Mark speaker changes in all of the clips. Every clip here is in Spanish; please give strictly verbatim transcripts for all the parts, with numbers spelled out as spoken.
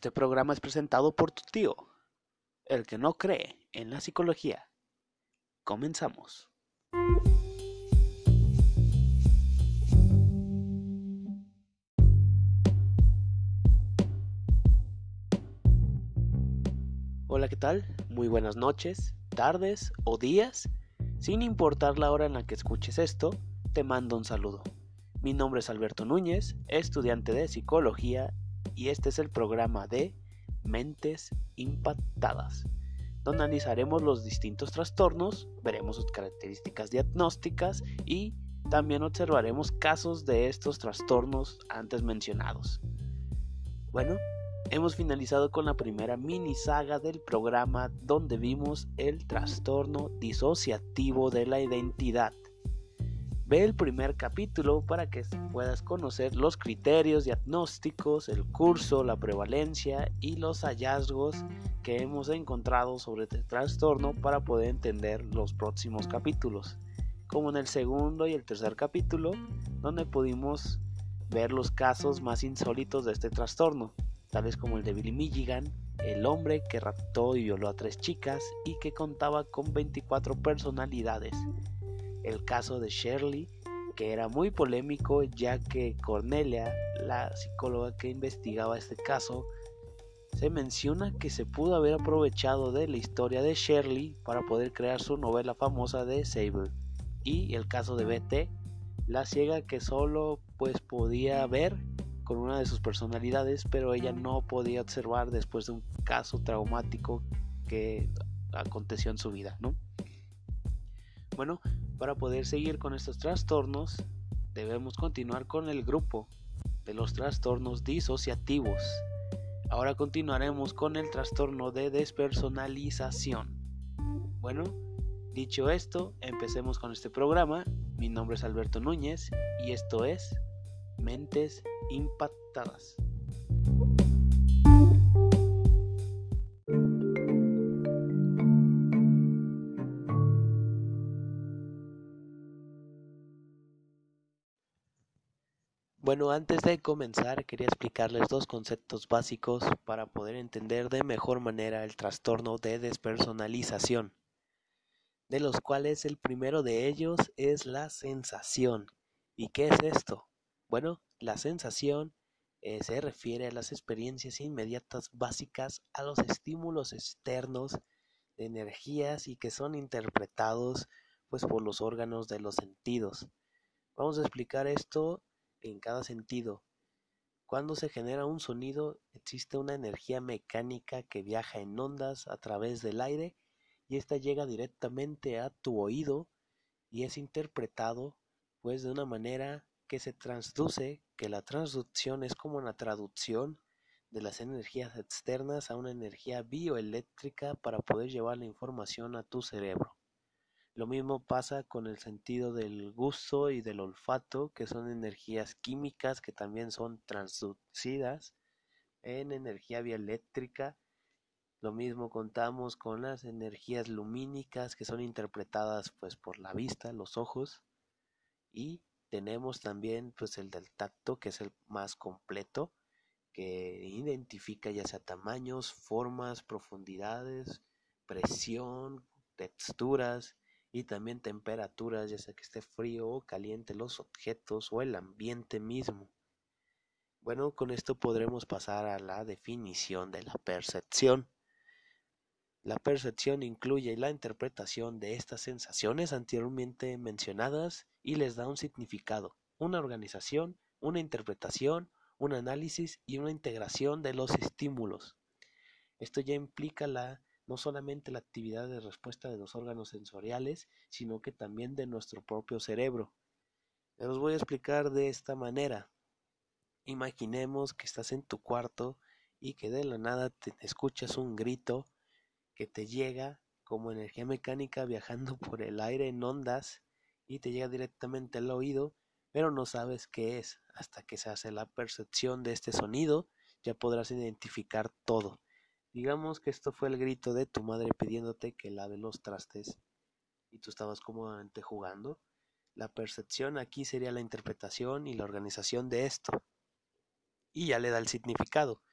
Speaker 1: Este programa es presentado por tu tío, el que no cree en la psicología. Comenzamos. Hola, ¿qué tal? Muy buenas noches, tardes o días. Sin importar la hora en la que escuches esto, te mando un saludo. Mi nombre es Alberto Núñez, estudiante de psicología, y este es el programa de Mentes Impactadas, donde analizaremos los distintos trastornos, veremos sus características diagnósticas y también observaremos casos de estos trastornos antes mencionados. Bueno, hemos finalizado con la primera mini saga del programa donde vimos el trastorno disociativo de la identidad. Ve el primer capítulo para que puedas conocer los criterios diagnósticos, el curso, la prevalencia y los hallazgos que hemos encontrado sobre este trastorno para poder entender los próximos capítulos, como en el segundo y el tercer capítulo, donde pudimos ver los casos más insólitos de este trastorno, tales como el de Billy Milligan, el hombre que raptó y violó a tres chicas y que contaba con veinticuatro personalidades. El caso de Shirley, que era muy polémico ya que Cornelia, la psicóloga que investigaba este caso, se menciona que se pudo haber aprovechado de la historia de Shirley para poder crear su novela famosa de Sabre. Y el caso de Betty, la ciega que solo pues podía ver con una de sus personalidades, pero ella no podía observar después de un caso traumático que aconteció en su vida, ¿no? Bueno, para poder seguir con estos trastornos, debemos continuar con el grupo de los trastornos disociativos. Ahora continuaremos con el trastorno de despersonalización. Bueno, dicho esto, empecemos con este programa. Mi nombre es Alberto Núñez y esto es Mentes Impactadas. Bueno, antes de comenzar quería explicarles dos conceptos básicos para poder entender de mejor manera el trastorno de despersonalización, de los cuales el primero de ellos es la sensación. ¿Y qué es esto? Bueno, la sensación eh, se refiere a las experiencias inmediatas básicas a los estímulos externos de energías y que son interpretados pues por los órganos de los sentidos. Vamos a explicar esto en cada sentido. Cuando se genera un sonido, existe una energía mecánica que viaja en ondas a través del aire y esta llega directamente a tu oído y es interpretado pues de una manera que se transduce, que la transducción es como una traducción de las energías externas a una energía bioeléctrica para poder llevar la información a tu cerebro. Lo mismo pasa con el sentido del gusto y del olfato, que son energías químicas que también son transducidas en energía bioeléctrica. Lo mismo contamos con las energías lumínicas que son interpretadas pues por la vista, los ojos, y tenemos también pues el del tacto, que es el más completo, que identifica ya sea tamaños, formas, profundidades, presión, texturas y también temperaturas, ya sea que esté frío o caliente los objetos o el ambiente mismo. Bueno, con esto podremos pasar a la definición de la percepción. La percepción incluye la interpretación de estas sensaciones anteriormente mencionadas y les da un significado, una organización, una interpretación, un análisis y una integración de los estímulos. Esto ya implica la, no solamente la actividad de respuesta de los órganos sensoriales, sino que también de nuestro propio cerebro. Les los voy a explicar de esta manera. Imaginemos que estás en tu cuarto y que de la nada te escuchas un grito que te llega como energía mecánica viajando por el aire en ondas y te llega directamente al oído, pero no sabes qué es. Hasta que se hace la percepción de este sonido, ya podrás identificar todo. Digamos que esto fue el grito de tu madre pidiéndote que lave los trastes y tú estabas cómodamente jugando. La percepción aquí sería la interpretación y la organización de esto. Y ya le da el significado.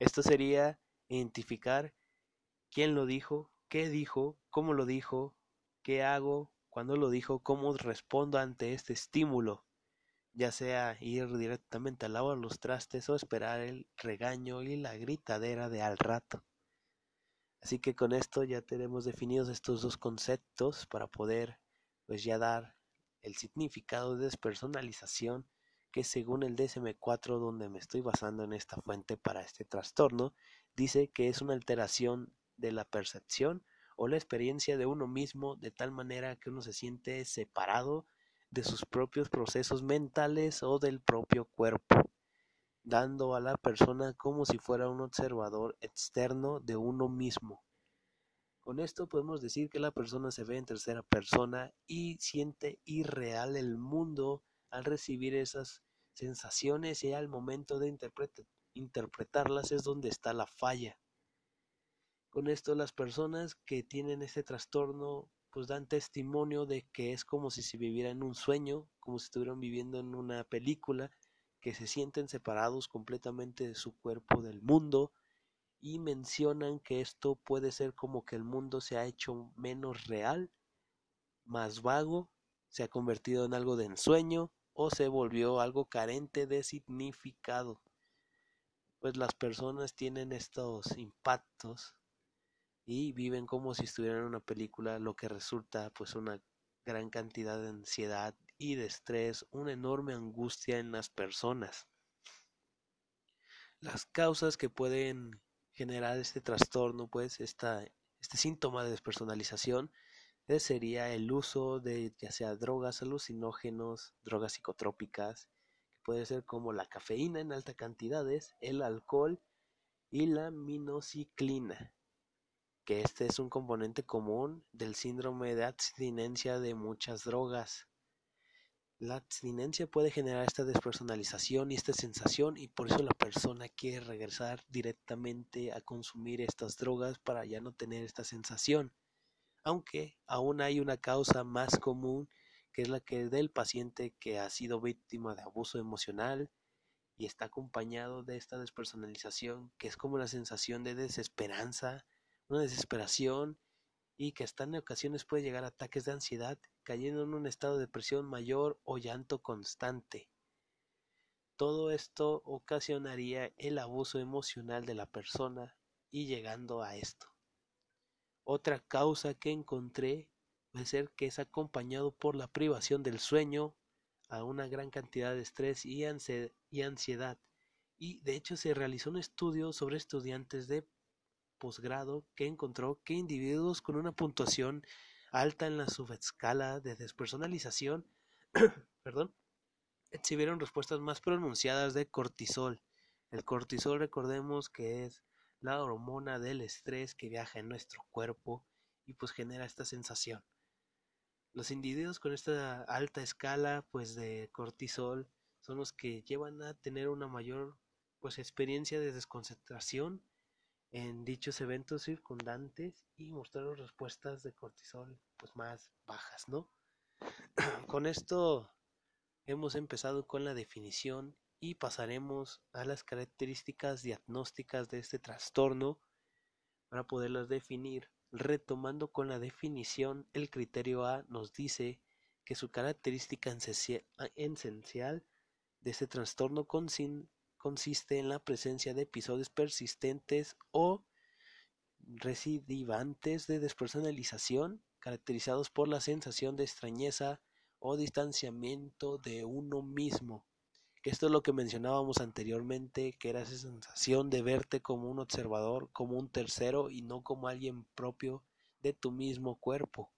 Speaker 1: Esto sería identificar quién lo dijo, qué dijo, cómo lo dijo, qué hago, cuándo lo dijo, cómo respondo ante este estímulo, ya sea ir directamente a lavar los trastes o esperar el regaño y la gritadera de al rato. Así que con esto ya tenemos definidos estos dos conceptos para poder pues ya dar el significado de despersonalización, que según el D S M cuatro, donde me estoy basando en esta fuente para este trastorno, dice que es una alteración de la percepción o la experiencia de uno mismo de tal manera que uno se siente separado de sus propios procesos mentales o del propio cuerpo, dando a la persona como si fuera un observador externo de uno mismo. Con esto podemos decir que la persona se ve en tercera persona y siente irreal el mundo al recibir esas sensaciones, y al momento de interpret- interpretarlas es donde está la falla. Con esto las personas que tienen este trastorno pues dan testimonio de que es como si se viviera en un sueño, como si estuvieran viviendo en una película, que se sienten separados completamente de su cuerpo del mundo, y mencionan que esto puede ser como que el mundo se ha hecho menos real, más vago, se ha convertido en algo de ensueño o se volvió algo carente de significado. Pues las personas tienen estos impactos y viven como si estuvieran en una película, lo que resulta pues una gran cantidad de ansiedad y de estrés, una enorme angustia en las personas. Las causas que pueden generar este trastorno, pues esta, este síntoma de despersonalización, eh, sería el uso de ya sea drogas alucinógenos, drogas psicotrópicas, que puede ser como la cafeína en altas cantidades, el alcohol y la minociclina, que este es un componente común del síndrome de abstinencia de muchas drogas. La abstinencia puede generar esta despersonalización y esta sensación, y por eso la persona quiere regresar directamente a consumir estas drogas para ya no tener esta sensación. Aunque aún hay una causa más común, que es la que del paciente que ha sido víctima de abuso emocional y está acompañado de esta despersonalización, que es como la sensación de desesperanza, una desesperación, y que hasta en ocasiones puede llegar a ataques de ansiedad, cayendo en un estado de depresión mayor o llanto constante. Todo esto ocasionaría el abuso emocional de la persona y llegando a esto. Otra causa que encontré puede ser que es acompañado por la privación del sueño, a una gran cantidad de estrés y ansiedad. Y de hecho se realizó un estudio sobre estudiantes de posgrado que encontró que individuos con una puntuación alta en la subescala de despersonalización perdón, exhibieron respuestas más pronunciadas de cortisol. El cortisol, recordemos que es la hormona del estrés que viaja en nuestro cuerpo y pues genera esta sensación. Los individuos con esta alta escala pues de cortisol son los que llevan a tener una mayor pues experiencia de desconcentración en dichos eventos circundantes y mostraron respuestas de cortisol pues más bajas, ¿no? Con esto hemos empezado con la definición y pasaremos a las características diagnósticas de este trastorno para poderlas definir. Retomando con la definición, el criterio A nos dice que su característica esencial de este trastorno consiste en la presencia de episodios persistentes o recidivantes de despersonalización, caracterizados por la sensación de extrañeza o distanciamiento de uno mismo. Esto es lo que mencionábamos anteriormente, que era esa sensación de verte como un observador, como un tercero y no como alguien propio de tu mismo cuerpo.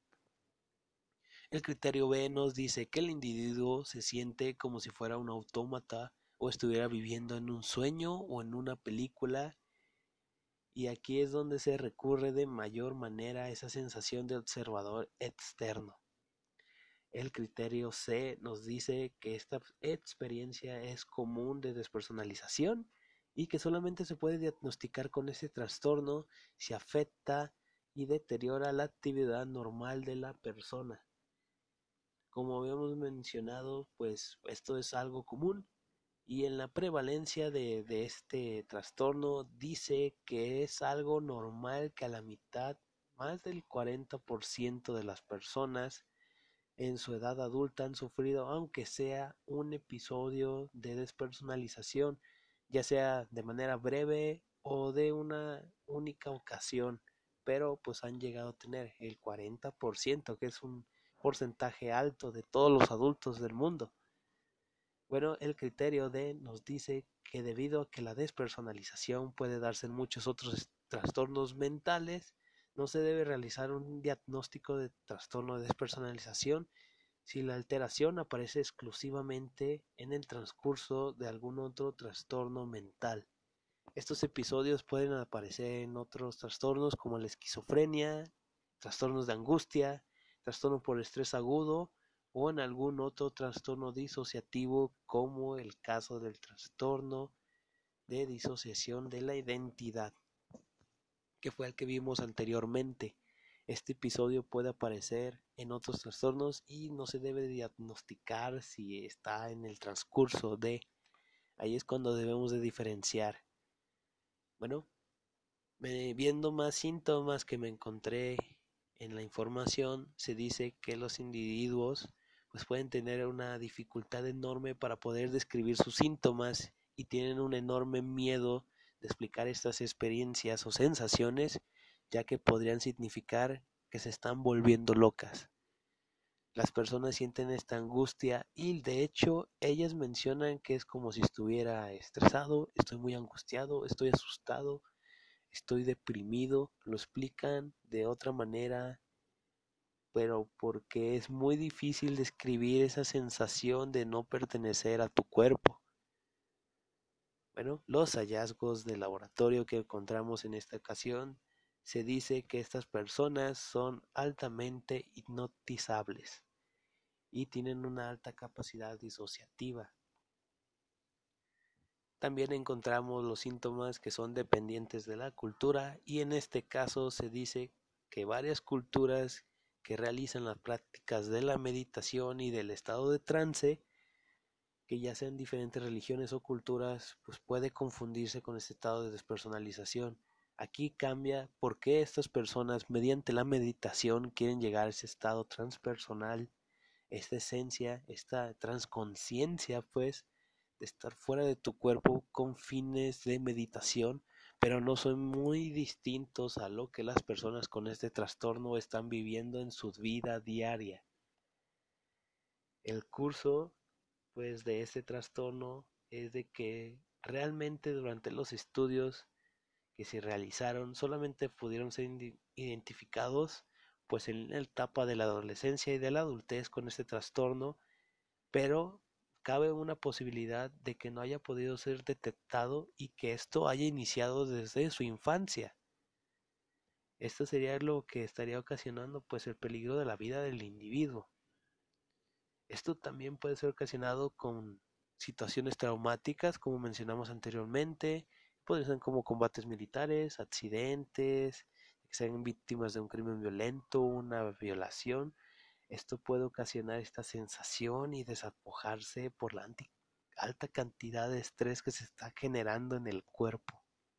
Speaker 1: El criterio B nos dice que el individuo se siente como si fuera un autómata o estuviera viviendo en un sueño o en una película, y aquí es donde se recurre de mayor manera a esa sensación de observador externo. El criterio C nos dice que esta experiencia es común de despersonalización y que solamente se puede diagnosticar con este trastorno si afecta y deteriora la actividad normal de la persona. Como habíamos mencionado, pues esto es algo común Y en la prevalencia de, de este trastorno dice que es algo normal que a la mitad, más del cuarenta por ciento de las personas en su edad adulta han sufrido, aunque sea un episodio de despersonalización, ya sea de manera breve o de una única ocasión, pero pues han llegado a tener el cuarenta por ciento, que es un porcentaje alto de todos los adultos del mundo. Bueno, el criterio D nos dice que debido a que la despersonalización puede darse en muchos otros trastornos mentales, no se debe realizar un diagnóstico de trastorno de despersonalización si la alteración aparece exclusivamente en el transcurso de algún otro trastorno mental. Estos episodios pueden aparecer en otros trastornos como la esquizofrenia, trastornos de angustia, trastorno por estrés agudo o en algún otro trastorno disociativo como el caso del trastorno de disociación de la identidad, que fue el que vimos anteriormente. Este episodio puede aparecer en otros trastornos y no se debe diagnosticar si está en el transcurso de. Ahí es cuando debemos de diferenciar. Bueno, me, viendo más síntomas que me encontré en la información, se dice que los individuos pues pueden tener una dificultad enorme para poder describir sus síntomas y tienen un enorme miedo de explicar estas experiencias o sensaciones, ya que podrían significar que se están volviendo locas. Las personas sienten esta angustia y de hecho ellas mencionan que es como si estuviera estresado, estoy muy angustiado, estoy asustado, estoy deprimido. Lo explican de otra manera, pero porque es muy difícil describir esa sensación de no pertenecer a tu cuerpo. Bueno, los hallazgos de laboratorio que encontramos en esta ocasión, se dice que estas personas son altamente hipnotizables y tienen una alta capacidad disociativa. También encontramos los síntomas que son dependientes de la cultura y en este caso se dice que varias culturas que realizan las prácticas de la meditación y del estado de trance, que ya sean diferentes religiones o culturas, pues puede confundirse con este estado de despersonalización. Aquí cambia por qué estas personas mediante la meditación quieren llegar a ese estado transpersonal, esta esencia, esta transconsciencia, pues, de estar fuera de tu cuerpo con fines de meditación, pero no son muy distintos a lo que las personas con este trastorno están viviendo en su vida diaria. El curso, pues, de este trastorno es de que realmente durante los estudios que se realizaron solamente pudieron ser identificados pues en la etapa de la adolescencia y de la adultez con este trastorno, pero cabe una posibilidad de que no haya podido ser detectado y que esto haya iniciado desde su infancia. Esto sería lo que estaría ocasionando pues el peligro de la vida del individuo. Esto también puede ser ocasionado con situaciones traumáticas, como mencionamos anteriormente, pueden ser como combates militares, accidentes, que sean víctimas de un crimen violento, una violación. Esto puede ocasionar esta sensación y desapojarse por la alta cantidad de estrés que se está generando en el cuerpo.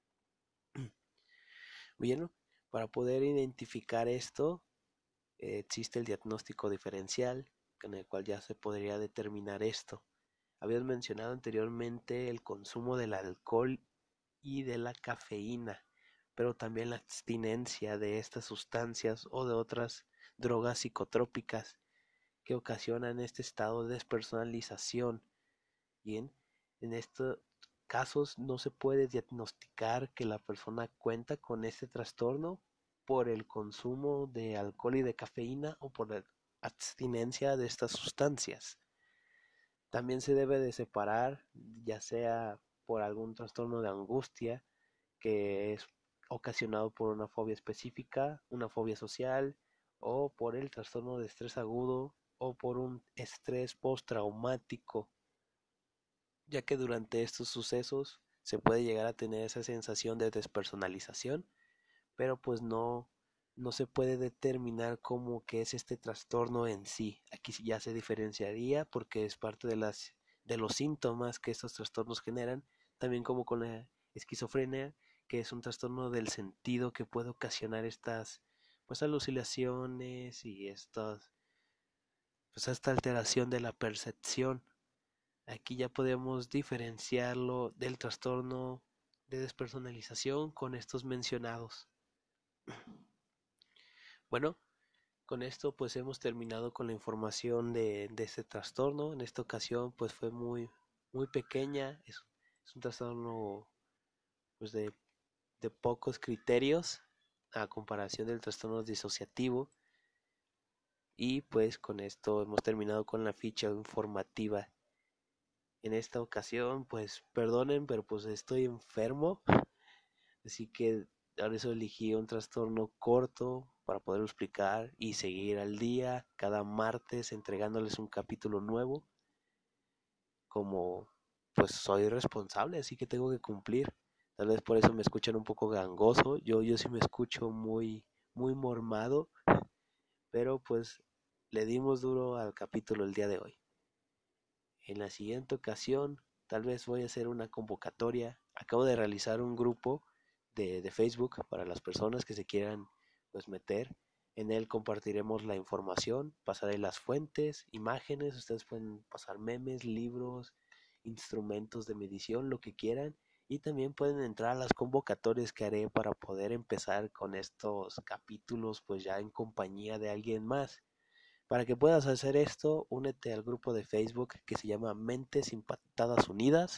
Speaker 1: Bueno, para poder identificar esto, eh, existe el diagnóstico diferencial, con el cual ya se podría determinar esto. Habías mencionado anteriormente el consumo del alcohol y de la cafeína, pero también la abstinencia de estas sustancias o de otras drogas psicotrópicas que ocasionan este estado de despersonalización. Bien, en estos casos no se puede diagnosticar que la persona cuenta con este trastorno por el consumo de alcohol y de cafeína o por la abstinencia de estas sustancias. También se debe de separar, ya sea por algún trastorno de angustia que es ocasionado por una fobia específica, una fobia social, o por el trastorno de estrés agudo o por un estrés postraumático, ya que durante estos sucesos se puede llegar a tener esa sensación de despersonalización, pero pues no, no se puede determinar cómo que es este trastorno en sí. Aquí ya se diferenciaría porque es parte de las de los síntomas que estos trastornos generan, también como con la esquizofrenia, que es un trastorno del sentido que puede ocasionar estas pues alucinaciones y estas pues esta alteración de la percepción. Aquí ya podemos diferenciarlo del trastorno de despersonalización con estos mencionados. Bueno, con esto pues hemos terminado con la información de, de este trastorno. En esta ocasión pues fue muy, muy pequeña. Es, es un trastorno pues de, de pocos criterios a comparación del trastorno disociativo. Y pues con esto hemos terminado con la ficha informativa. En esta ocasión pues perdonen, pero pues estoy enfermo. Así que por eso elegí un trastorno corto para poderlo explicar y seguir al día cada martes entregándoles un capítulo nuevo. Como pues soy responsable, así que tengo que cumplir. Tal vez por eso me escuchan un poco gangoso. Yo, yo sí me escucho muy, muy mormado. Pero pues le dimos duro al capítulo el día de hoy. En la siguiente ocasión tal vez voy a hacer una convocatoria. Acabo de realizar un grupo de, de Facebook para las personas que se quieran pues meter. En él compartiremos la información, pasaré las fuentes, imágenes, ustedes pueden pasar memes, libros, instrumentos de medición, lo que quieran. Y también pueden entrar a las convocatorias que haré para poder empezar con estos capítulos pues ya en compañía de alguien más. Para que puedas hacer esto, únete al grupo de Facebook que se llama Mentes Impactadas Unidas.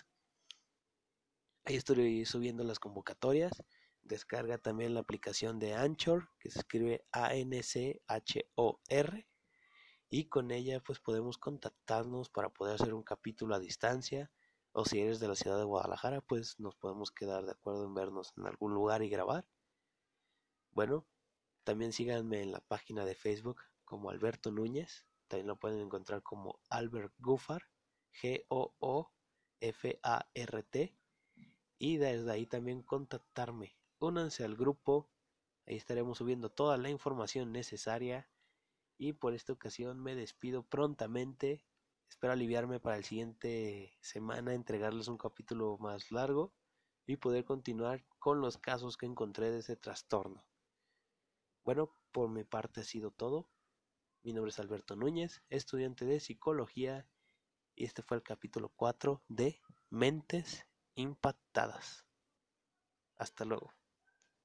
Speaker 1: Ahí estoy subiendo las convocatorias. Descarga también la aplicación de Anchor, que se escribe A N C H O R. Y con ella pues podemos contactarnos para poder hacer un capítulo a distancia. O si eres de la ciudad de Guadalajara, pues nos podemos quedar de acuerdo en vernos en algún lugar y grabar. Bueno, también síganme en la página de Facebook como Alberto Núñez. También lo pueden encontrar como Albert Goofar, G O O F A R T. Y desde ahí también contactarme. Únanse al grupo. Ahí estaremos subiendo toda la información necesaria. Y por esta ocasión me despido prontamente. Espero aliviarme para el siguiente semana, entregarles un capítulo más largo y poder continuar con los casos que encontré de ese trastorno. Bueno, por mi parte ha sido todo. Mi nombre es Alberto Núñez, estudiante de psicología, y este fue el capítulo cuatro de Mentes Impactadas. Hasta luego.